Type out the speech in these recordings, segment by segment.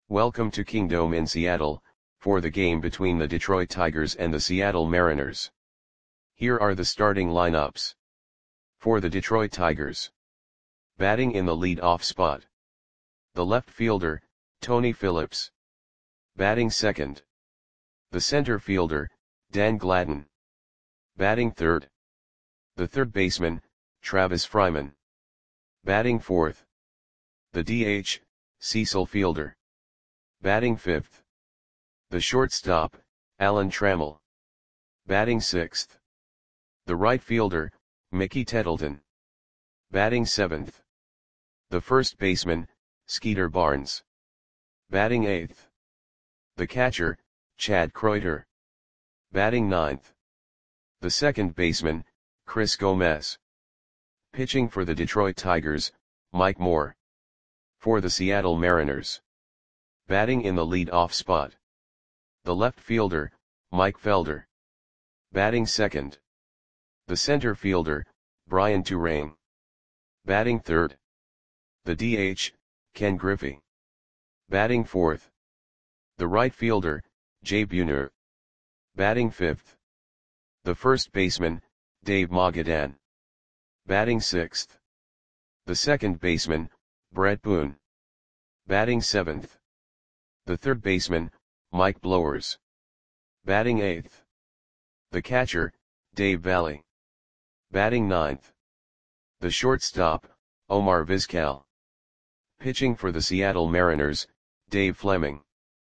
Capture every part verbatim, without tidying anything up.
Welcome to Kingdome in Seattle, for the game between the Detroit Tigers and the Seattle Mariners. Here are the starting lineups. For the Detroit Tigers. Batting in the lead-off spot. The left fielder, Tony Phillips. Batting second. The center fielder, Dan Gladden. Batting third. The third baseman, Travis Fryman. Batting fourth. The D H, Cecil Fielder. Batting fifth. The shortstop, Alan Trammell. Batting sixth. The right fielder, Mickey Tettleton. Batting seventh. The first baseman, Skeeter Barnes. Batting eighth. The catcher, Chad Kreuter. Batting ninth. The second baseman, Chris Gomez. Pitching for the Detroit Tigers, Mike Moore. For the Seattle Mariners. Batting in the lead-off spot. The left fielder, Mike Felder. Batting second. The center fielder, Brian Turang. Batting third. The D H, Ken Griffey. Batting fourth. The right fielder, Jay Buhner. Batting fifth. The first baseman, Dave Mogadan. Batting sixth. The second baseman, Brett Boone. Batting seventh. The third baseman, Mike Blowers. Batting eighth. The catcher, Dave Valle. Batting ninth. The shortstop, Omar Vizquel. Pitching for the Seattle Mariners, Dave Fleming.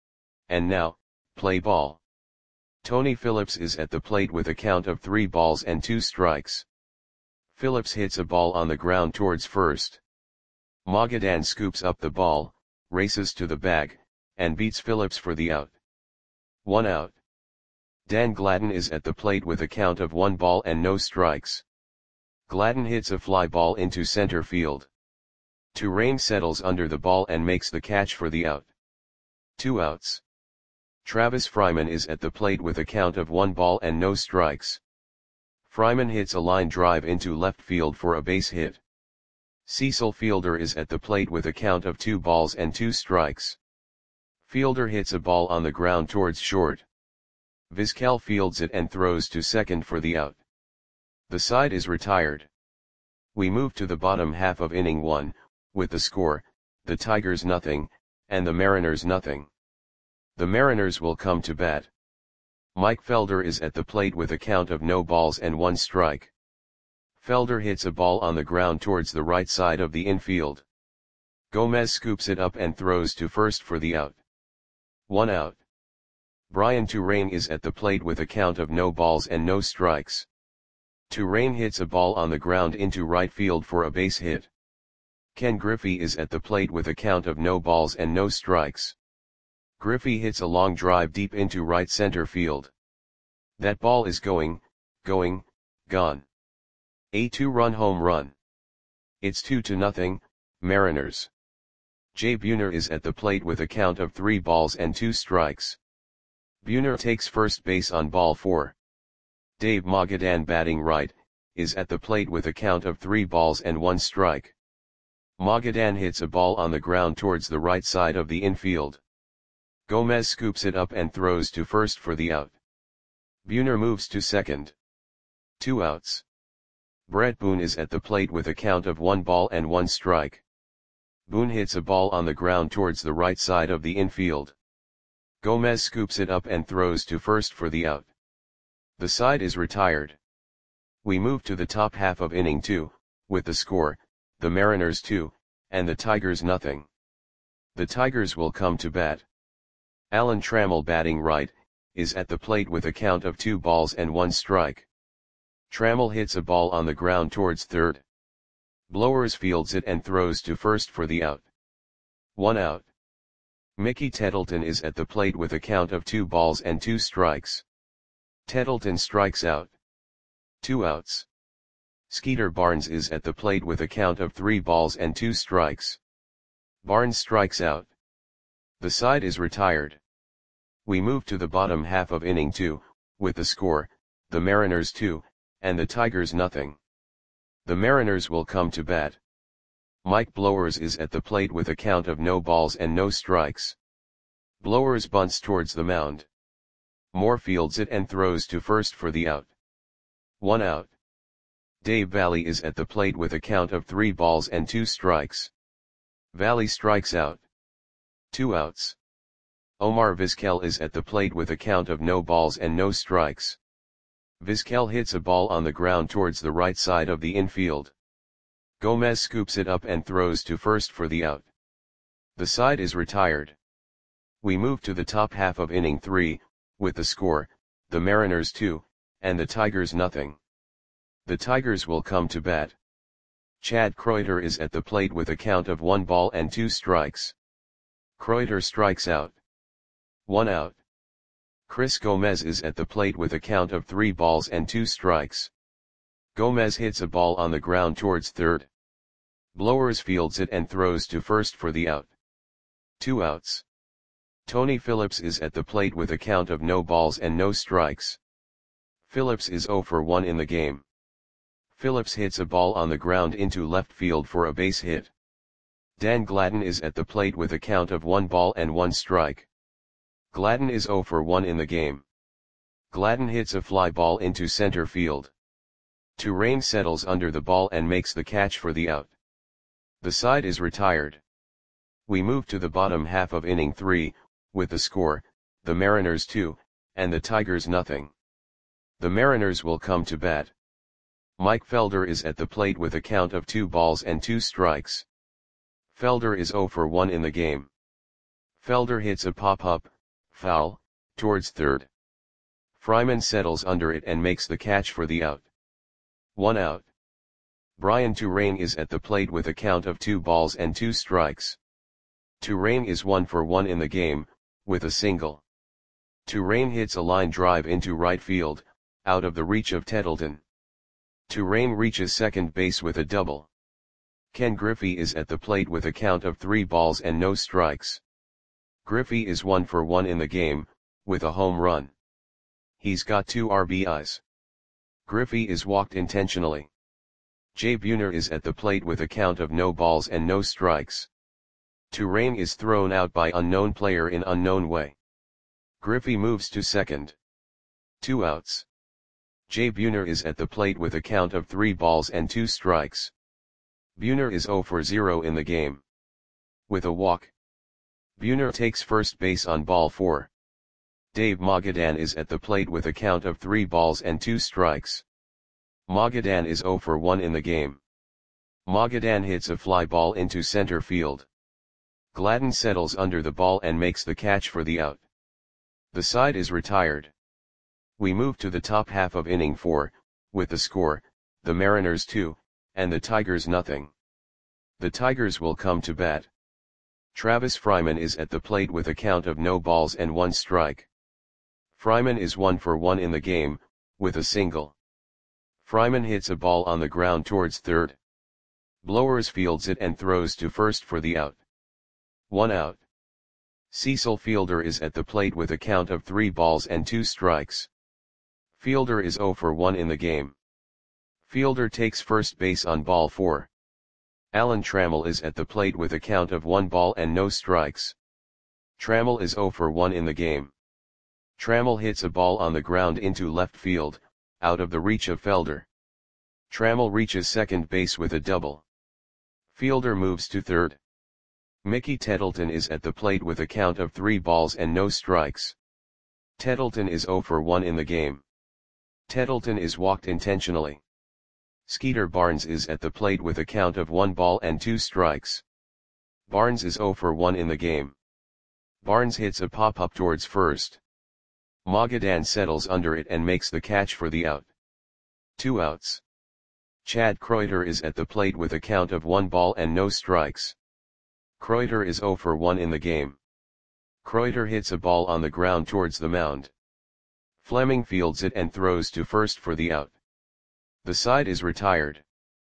And now, play ball. Tony Phillips is at the plate with a count of three balls and two strikes. Phillips hits a ball on the ground towards first. Mogadan scoops up the ball, races to the bag, and beats Phillips for the out. One out. Dan Gladden is at the plate with a count of one ball and no strikes. Gladden hits a fly ball into center field. Turang settles under the ball and makes the catch for the out. Two outs. Travis Fryman is at the plate with a count of one ball and no strikes. Fryman hits a line drive into left field for a base hit. Cecil Fielder is at the plate with a count of two balls and two strikes. Fielder hits a ball on the ground towards short. Vizquel fields it and throws to second for the out. The side is retired. We move to the bottom half of inning one, with the score, the Tigers nothing, and the Mariners nothing. The Mariners will come to bat. Mike Felder is at the plate with a count of no balls and one strike. Felder hits a ball on the ground towards the right side of the infield. Gomez scoops it up and throws to first for the out. One out. Brian Turang is at the plate with a count of no balls and no strikes. Turang hits a ball on the ground into right field for a base hit. Ken Griffey is at the plate with a count of no balls and no strikes. Griffey hits a long drive deep into right center field. That ball is going, going, gone. A two-run home run. It's two to nothing, Mariners. Jay Buhner is at the plate with a count of three balls and two strikes. Buhner takes first base on ball four. Dave Mogadan, batting right, is at the plate with a count of three balls and one strike. Mogadan hits a ball on the ground towards the right side of the infield. Gomez scoops it up and throws to first for the out. Buhner moves to second. Two outs. Brett Boone is at the plate with a count of one ball and one strike. Boone hits a ball on the ground towards the right side of the infield. Gomez scoops it up and throws to first for the out. The side is retired. We move to the top half of inning two, with the score, the Mariners two, and the Tigers nothing. The Tigers will come to bat. Alan Trammell, batting right, is at the plate with a count of two balls and one strike. Trammell hits a ball on the ground towards third. Blowers fields it and throws to first for the out. One out. Mickey Tettleton is at the plate with a count of two balls and two strikes. Tettleton strikes out. Two outs. Skeeter Barnes is at the plate with a count of three balls and two strikes. Barnes strikes out. The side is retired. We move to the bottom half of inning two, with the score, the Mariners two, and the Tigers nothing. The Mariners will come to bat. Mike Blowers is at the plate with a count of no balls and no strikes. Blowers bunts towards the mound. Moore fields it and throws to first for the out. One out. Dave Valle is at the plate with a count of three balls and two strikes. Valle strikes out. Two outs. Omar Vizquel is at the plate with a count of no balls and no strikes. Vizquel hits a ball on the ground towards the right side of the infield. Gomez scoops it up and throws to first for the out. The side is retired. We move to the top half of inning three, with the score, the Mariners two, and the Tigers nothing. The Tigers will come to bat. Chad Kreuter is at the plate with a count of one ball and two strikes. Kreuter strikes out. One out. Chris Gomez is at the plate with a count of three balls and two strikes. Gomez hits a ball on the ground towards third. Blowers fields it and throws to first for the out. Two outs. Tony Phillips is at the plate with a count of no balls and no strikes. Phillips is oh for one in the game. Phillips hits a ball on the ground into left field for a base hit. Dan Gladden is at the plate with a count of one ball and one strike. Gladden is oh for one in the game. Gladden hits a fly ball into center field. Turane settles under the ball and makes the catch for the out. The side is retired. We move to the bottom half of inning three, with the score, the Mariners two, and the Tigers nothing. The Mariners will come to bat. Mike Felder is at the plate with a count of two balls and two strikes. Felder is oh for one in the game. Felder hits a pop-up, foul, towards third. Fryman settles under it and makes the catch for the out. One out. Brian Turane is at the plate with a count of two balls and two strikes. Turane is one for one in the game, with a single. Turane hits a line drive into right field, out of the reach of Tettleton. Turane reaches second base with a double. Ken Griffey is at the plate with a count of three balls and no strikes. Griffey is one for one in the game, with a home run. He's got two R B Is. Griffey is walked intentionally. Jay Buhner is at the plate with a count of no balls and no strikes. Turane is thrown out by unknown player in unknown way. Griffey moves to second. Two outs. Jay Buhner is at the plate with a count of three balls and two strikes. Buhner is oh for zero in the game. With a walk. Buhner takes first base on ball four. Dave Magadan is at the plate with a count of three balls and two strikes. Magadan is oh for one in the game. Magadan hits a fly ball into center field. Gladden settles under the ball and makes the catch for the out. The side is retired. We move to the top half of inning four, with the score, the Mariners two, and the Tigers nothing. The Tigers will come to bat. Travis Fryman is at the plate with a count of no balls and one strike. Fryman is one for one in the game, with a single. Fryman hits a ball on the ground towards third. Blowers fields it and throws to first for the out. One out. Cecil Fielder is at the plate with a count of three balls and two strikes. Fielder is oh for one in the game. Fielder takes first base on ball four. Alan Trammell is at the plate with a count of one ball and no strikes. Trammell is oh for one in the game. Trammell hits a ball on the ground into left field, out of the reach of Felder. Trammell reaches second base with a double. Fielder moves to third. Mickey Tettleton is at the plate with a count of three balls and no strikes. Tettleton is oh for one in the game. Tettleton is walked intentionally. Skeeter Barnes is at the plate with a count of one ball and two strikes. Barnes is oh for one in the game. Barnes hits a pop-up towards first. Magadan settles under it and makes the catch for the out. Two outs. Chad Kreuter is at the plate with a count of one ball and no strikes. Kreuter is oh for one in the game. Kreuter hits a ball on the ground towards the mound. Fleming fields it and throws to first for the out. The side is retired.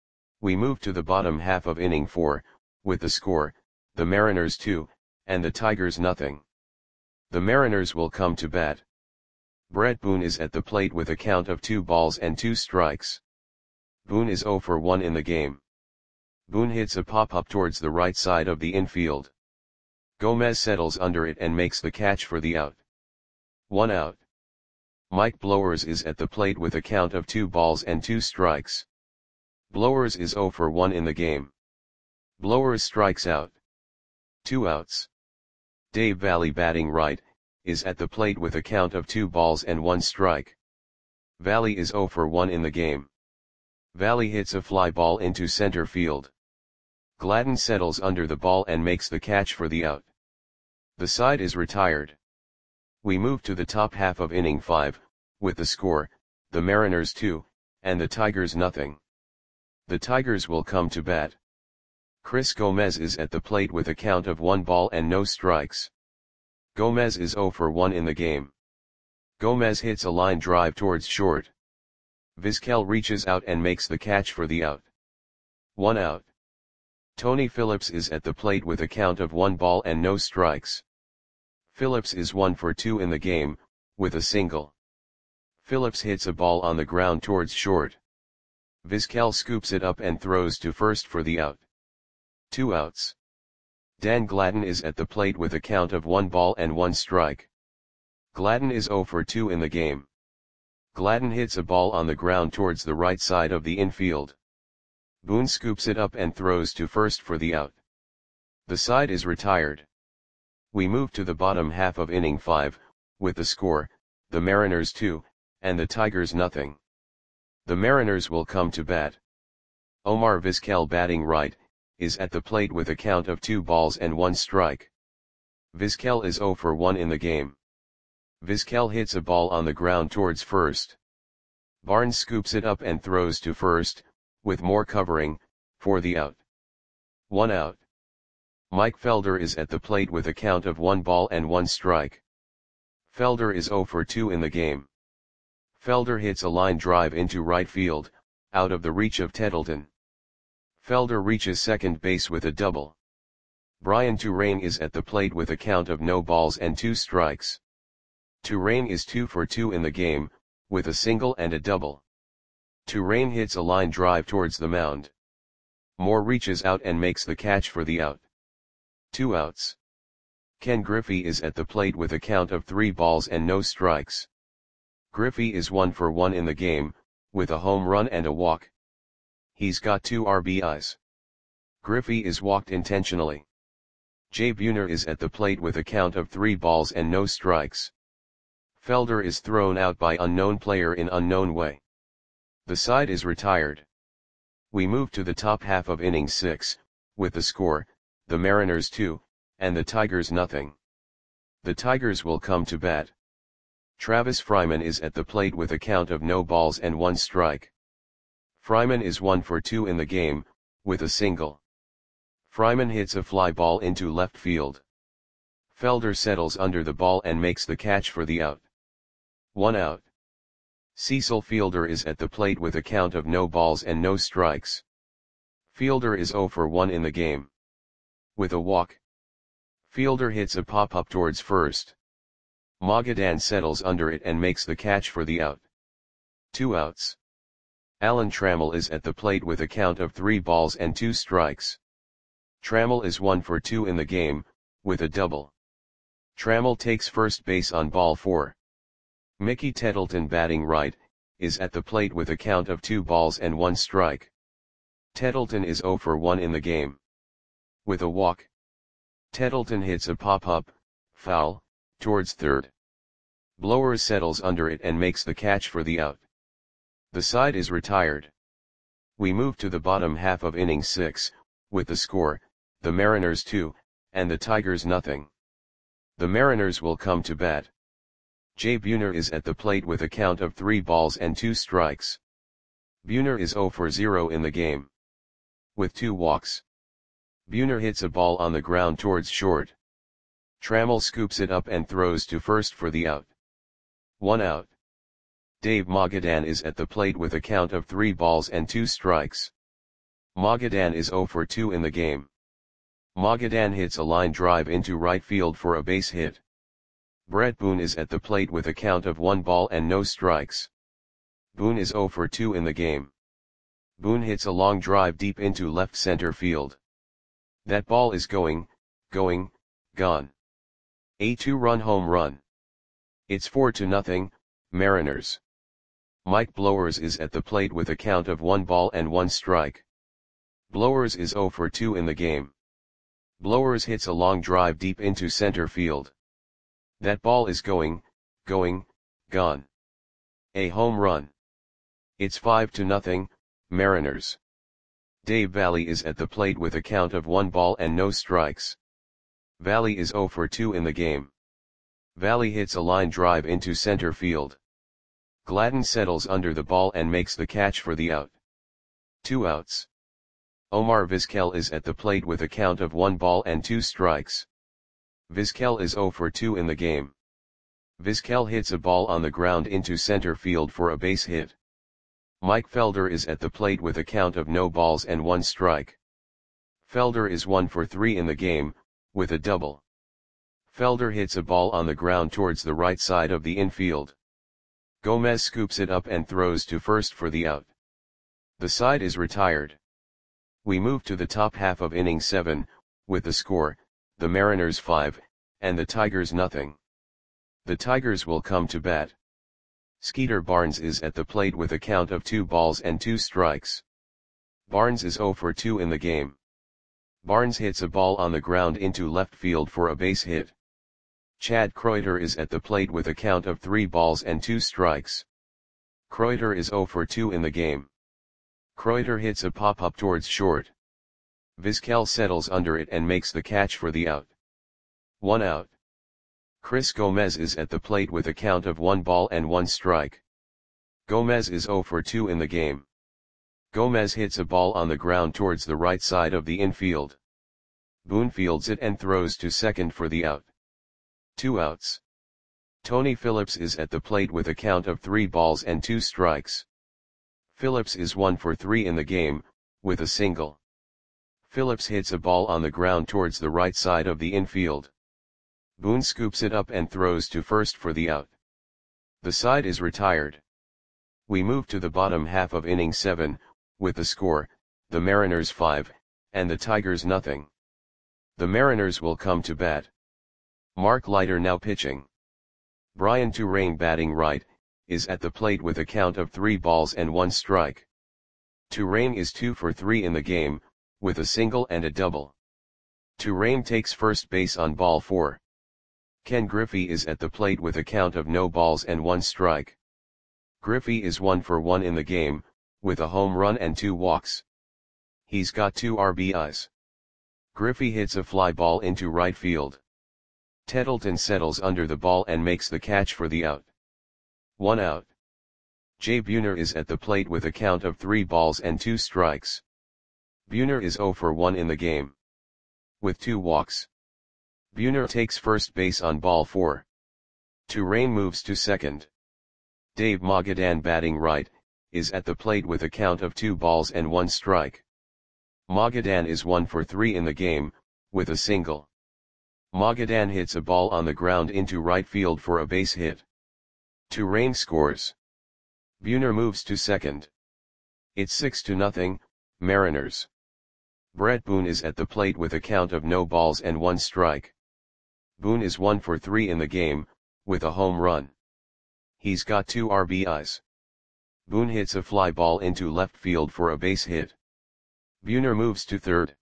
We move to the bottom half of inning four, with the score, the Mariners two, and the Tigers nothing. The Mariners will come to bat. Brett Boone is at the plate with a count of two balls and two strikes. Boone is oh for one in the game. Boone hits a pop-up towards the right side of the infield. Gomez settles under it and makes the catch for the out. One out. Mike Blowers is at the plate with a count of two balls and two strikes. Blowers is zero for one in the game. Blowers strikes out. Two outs. Dave Valle, batting right, is at the plate with a count of two balls and one strike. Valle is zero for one in the game. Valle hits a fly ball into center field. Gladden settles under the ball and makes the catch for the out. The side is retired. We move to the top half of inning five, with the score, the Mariners two, and the Tigers nothing. The Tigers will come to bat. Chris Gomez is at the plate with a count of one ball and no strikes. Gomez is zero for one in the game. Gomez hits a line drive towards short. Vizquel reaches out and makes the catch for the out. One out. Tony Phillips is at the plate with a count of one ball and no strikes. Phillips is one for two in the game, with a single. Phillips hits a ball on the ground towards short. Vizquel scoops it up and throws to first for the out. Two outs. Dan Gladden is at the plate with a count of one ball and one strike. Gladden is zero for two in the game. Gladden hits a ball on the ground towards the right side of the infield. Boone scoops it up and throws to first for the out. The side is retired. We move to the bottom half of inning five, with the score, the Mariners two, and the Tigers nothing. The Mariners will come to bat. Omar Vizquel, batting right, is at the plate with a count of two balls and one strike. Vizquel is zero for one in the game. Vizquel hits a ball on the ground towards first. Barnes scoops it up and throws to first, with more covering, for the out. One out. Mike Felder is at the plate with a count of one ball and one strike. Felder is zero for two in the game. Felder hits a line drive into right field, out of the reach of Tettleton. Felder reaches second base with a double. Brian Turane is at the plate with a count of no balls and two strikes. Turane is two for two in the game, with a single and a double. Turane hits a line drive towards the mound. Moore reaches out and makes the catch for the out. Two outs. Ken Griffey is at the plate with a count of three balls and no strikes. Griffey is one for one in the game, with a home run and a walk. He's got two R B Is. Griffey is walked intentionally. Jay Buhner is at the plate with a count of three balls and no strikes. Felder is thrown out by unknown player in unknown way. The side is retired. We move to the top half of inning six, with the score, the Mariners two, and the Tigers nothing. The Tigers will come to bat. Travis Fryman is at the plate with a count of no balls and one strike. Fryman is one for two in the game, with a single. Fryman hits a fly ball into left field. Felder settles under the ball and makes the catch for the out. One out. Cecil Fielder is at the plate with a count of no balls and no strikes. Fielder is zero for one in the game. With a walk. Fielder hits a pop-up towards first. Magadan settles under it and makes the catch for the out. Two outs. Alan Trammell is at the plate with a count of three balls and two strikes. Trammell is one for two in the game, with a double. Trammell takes first base on ball four. Mickey Tettleton, batting right, is at the plate with a count of two balls and one strike. Tettleton is zero for one in the game. With a walk. Tettleton hits a pop-up, foul, towards third. Blowers settles under it and makes the catch for the out. The side is retired. We move to the bottom half of inning six, with the score, the Mariners two, and the Tigers nothing. The Mariners will come to bat. Jay Buhner is at the plate with a count of three balls and two strikes. Buhner is zero for zero in the game. With two walks. Buhner hits a ball on the ground towards short. Trammell scoops it up and throws to first for the out. One out. Dave Magadan is at the plate with a count of three balls and two strikes. Magadan is zero for two in the game. Magadan hits a line drive into right field for a base hit. Brett Boone is at the plate with a count of one ball and no strikes. Boone is zero for two in the game. Boone hits a long drive deep into left center field. That ball is going, going, gone. A two-run home run. It's four to nothing, Mariners. Mike Blowers is at the plate with a count of one ball and one strike. Blowers is zero for two in the game. Blowers hits a long drive deep into center field. That ball is going, going, gone. A home run. It's five to nothing, Mariners. Dave Valle is at the plate with a count of one ball and no strikes. Valle is zero for two in the game. Valle hits a line drive into center field. Gladden settles under the ball and makes the catch for the out. Two outs. Omar Vizquel is at the plate with a count of one ball and two strikes. Vizquel is zero for two in the game. Vizquel hits a ball on the ground into center field for a base hit. Mike Felder is at the plate with a count of no balls and one strike. Felder is one for three in the game, with a double. Felder hits a ball on the ground towards the right side of the infield. Gomez scoops it up and throws to first for the out. The side is retired. We move to the top half of inning seven, with the score, the Mariners five, and the Tigers nothing. The Tigers will come to bat. Skeeter Barnes is at the plate with a count of two balls and two strikes. Barnes is zero for two in the game. Barnes hits a ball on the ground into left field for a base hit. Chad Kreuter is at the plate with a count of three balls and two strikes. Kreuter is zero for two in the game. Kreuter hits a pop-up towards short. Vizquel settles under it and makes the catch for the out. One out. Chris Gomez is at the plate with a count of one ball and one strike. Gomez is zero for two in the game. Gomez hits a ball on the ground towards the right side of the infield. Boone fields it and throws to second for the out. Two outs. Tony Phillips is at the plate with a count of three balls and two strikes. Phillips is one for three in the game, with a single. Phillips hits a ball on the ground towards the right side of the infield. Boone scoops it up and throws to first for the out. The side is retired. We move to the bottom half of inning seven, with the score, the Mariners five, and the Tigers nothing. The Mariners will come to bat. Mark Leiter now pitching. Brian Turang batting right, is at the plate with a count of three balls and one strike. Turang is two for three in the game, with a single and a double. Turang takes first base on ball four. Ken Griffey is at the plate with a count of no balls and one strike. Griffey is one for one in the game, with a home run and two walks. He's got two R B Is. Griffey hits a fly ball into right field. Tettleton settles under the ball and makes the catch for the out. One out. Jay Buhner is at the plate with a count of three balls and two strikes. Buhner is zero for one in the game. With two walks. Buhner takes first base on ball four. Turang moves to second. Dave Magadan batting right, is at the plate with a count of two balls and one strike. Magadan is one for three in the game, with a single. Magadan hits a ball on the ground into right field for a base hit. Turang scores. Buhner moves to second. It's six to nothing, Mariners. Brett Boone is at the plate with a count of no balls and one strike. Boone is one for three in the game, with a home run. He's got two R B Is. Boone hits a fly ball into left field for a base hit. Buhner moves to third.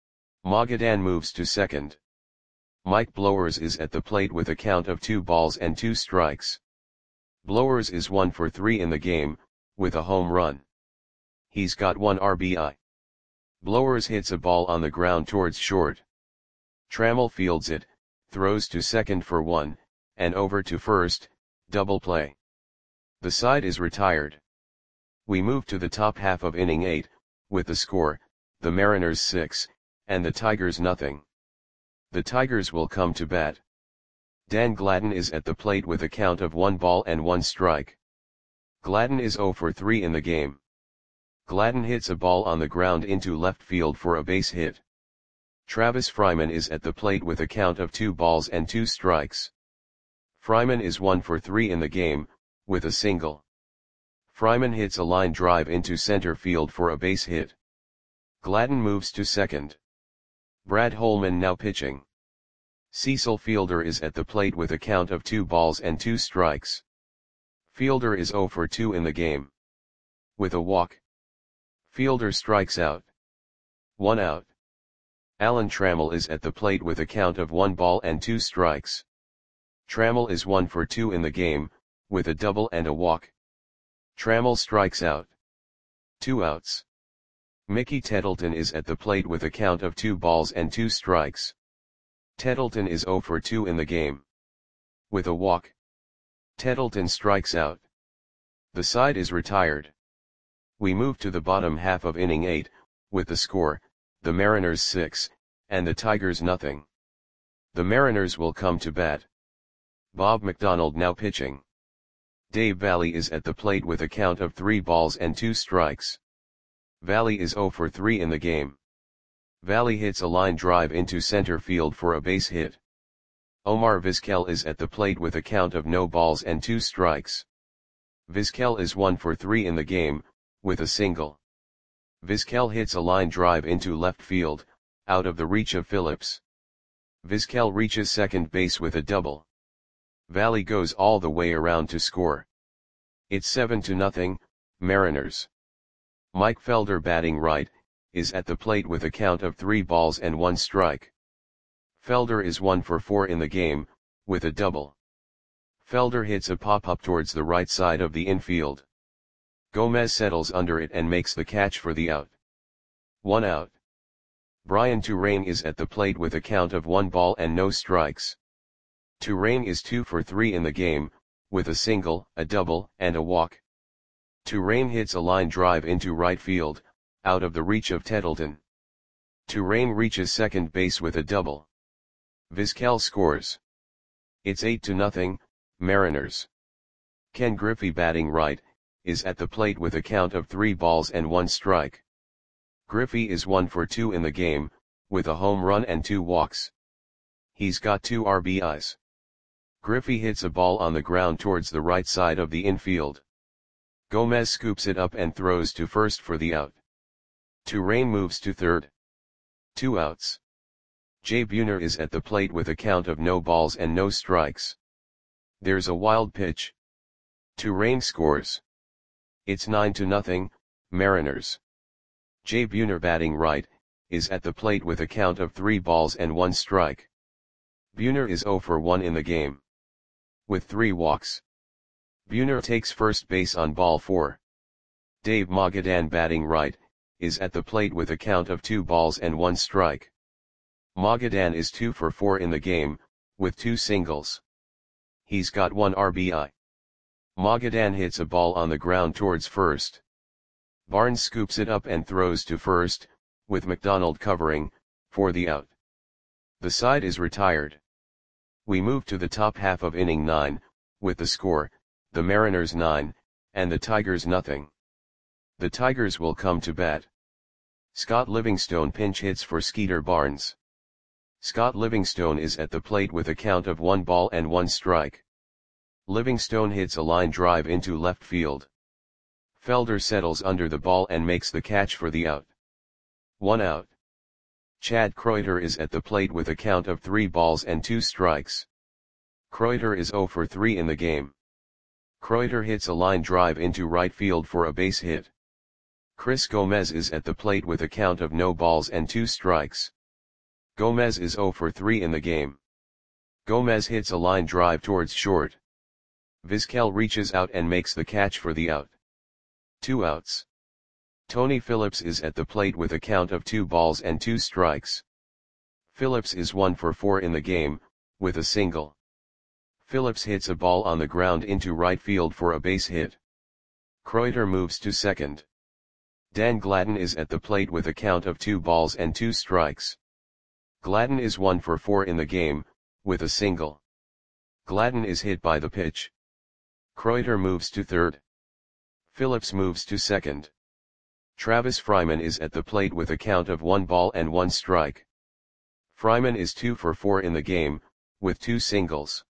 Magadan moves to second. Mike Blowers is at the plate with a count of two balls and two strikes. Blowers is one for three in the game, with a home run. He's got one R B I. Blowers hits a ball on the ground towards short. Trammell fields it, throws to second for one, and over to first, double play. The side is retired. We move to the top half of inning eight, with the score, the Mariners six, and the Tigers nothing. The Tigers will come to bat. Dan Gladden is at the plate with a count of one ball and one strike. Gladden is zero for three in the game. Gladden hits a ball on the ground into left field for a base hit. Travis Fryman is at the plate with a count of two balls and two strikes. Fryman is one for three in the game, with a single. Fryman hits a line drive into center field for a base hit. Gladden moves to second. Brad Holman now pitching. Cecil Fielder is at the plate with a count of two balls and two strikes. Fielder is zero for two in the game. With a walk, Fielder strikes out. One out. Alan Trammell is at the plate with a count of one ball and two strikes. Trammell is one for two in the game, with a double and a walk. Trammell strikes out. Two outs. Mickey Tettleton is at the plate with a count of two balls and two strikes. Tettleton is zero for two in the game. With a walk, Tettleton strikes out. The side is retired. We move to the bottom half of inning eight, with the score, the Mariners six, and the Tigers nothing. The Mariners will come to bat. Bob McDonald now pitching. Dave Valle is at the plate with a count of three balls and two strikes. Valle is zero for three in the game. Valle hits a line drive into center field for a base hit. Omar Vizquel is at the plate with a count of no balls and two strikes. Vizquel is one for three in the game, with a single. Vizquel hits a line drive into left field, out of the reach of Phillips. Vizquel reaches second base with a double. Valle goes all the way around to score. It's seven to nothing, Mariners. Mike Felder batting right, is at the plate with a count of three balls and one strike. Felder is one for four in the game, with a double. Felder hits a pop-up towards the right side of the infield. Gomez settles under it and makes the catch for the out. One out. Brian Turane is at the plate with a count of one ball and no strikes. Turane is two for three in the game, with a single, a double, and a walk. Turane hits a line drive into right field, out of the reach of Tettleton. Turane reaches second base with a double. Vizquel scores. It's eight to nothing, Mariners. Ken Griffey batting right, is at the plate with a count of three balls and one strike. Griffey is one for two in the game, with a home run and two walks. He's got two R B Is. Griffey hits a ball on the ground towards the right side of the infield. Gomez scoops it up and throws to first for the out. Turane moves to third. Two outs. Jay Buhner is at the plate with a count of no balls and no strikes. There's a wild pitch. Turane scores. It's nine to nothing, Mariners. Jay Buhner batting right, is at the plate with a count of three balls and one strike. Buhner is zero for one in the game. With three walks. Buhner takes first base on ball four. Dave Magadan batting right, is at the plate with a count of two balls and one strike. Magadan is two for four in the game, with two singles. He's got one R B I. Magadan hits a ball on the ground towards first. Barnes scoops it up and throws to first, with McDonald covering, for the out. The side is retired. We move to the top half of inning nine, with the score, the Mariners nine, and the Tigers nothing. The Tigers will come to bat. Scott Livingstone pinch hits for Skeeter Barnes. Scott Livingstone is at the plate with a count of one ball and one strike. Livingstone hits a line drive into left field. Felder settles under the ball and makes the catch for the out. One out. Chad Kreuter is at the plate with a count of three balls and two strikes. Kreuter is zero for three in the game. Kreuter hits a line drive into right field for a base hit. Chris Gomez is at the plate with a count of no balls and two strikes. Gomez is zero for three in the game. Gomez hits a line drive towards short. Vizquel reaches out and makes the catch for the out. Two outs. Tony Phillips is at the plate with a count of two balls and two strikes. Phillips is one for four in the game, with a single. Phillips hits a ball on the ground into right field for a base hit. Kreuter moves to second. Dan Gladden is at the plate with a count of two balls and two strikes. Gladden is one for four in the game, with a single. Gladden is hit by the pitch. Kreuter moves to third. Phillips moves to second. Travis Fryman is at the plate with a count of one ball and one strike. Fryman is two for four in the game, with two singles.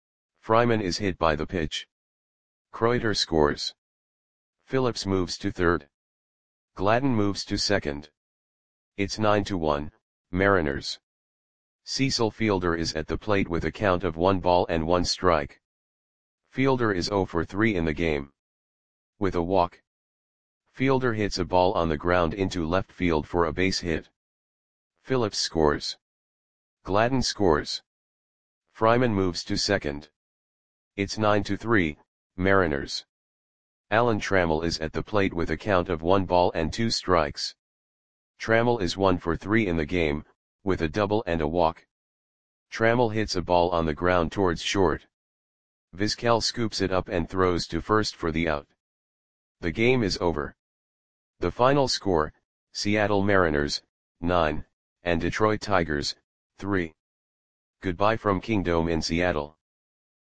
Fryman is hit by the pitch. Kreuter scores. Phillips moves to third. Gladden moves to second. It's nine to one, Mariners. Cecil Fielder is at the plate with a count of one ball and one strike. Fielder is zero for three in the game. With a walk, Fielder hits a ball on the ground into left field for a base hit. Phillips scores. Gladden scores. Fryman moves to second. It's nine to three, Mariners. Alan Trammell is at the plate with a count of one ball and two strikes. Trammell is one for three in the game, with a double and a walk. Trammell hits a ball on the ground towards short. Vizquel scoops it up and throws to first for the out. The game is over. The final score, Seattle Mariners, nine, and Detroit Tigers, three. Goodbye from Kingdome in Seattle.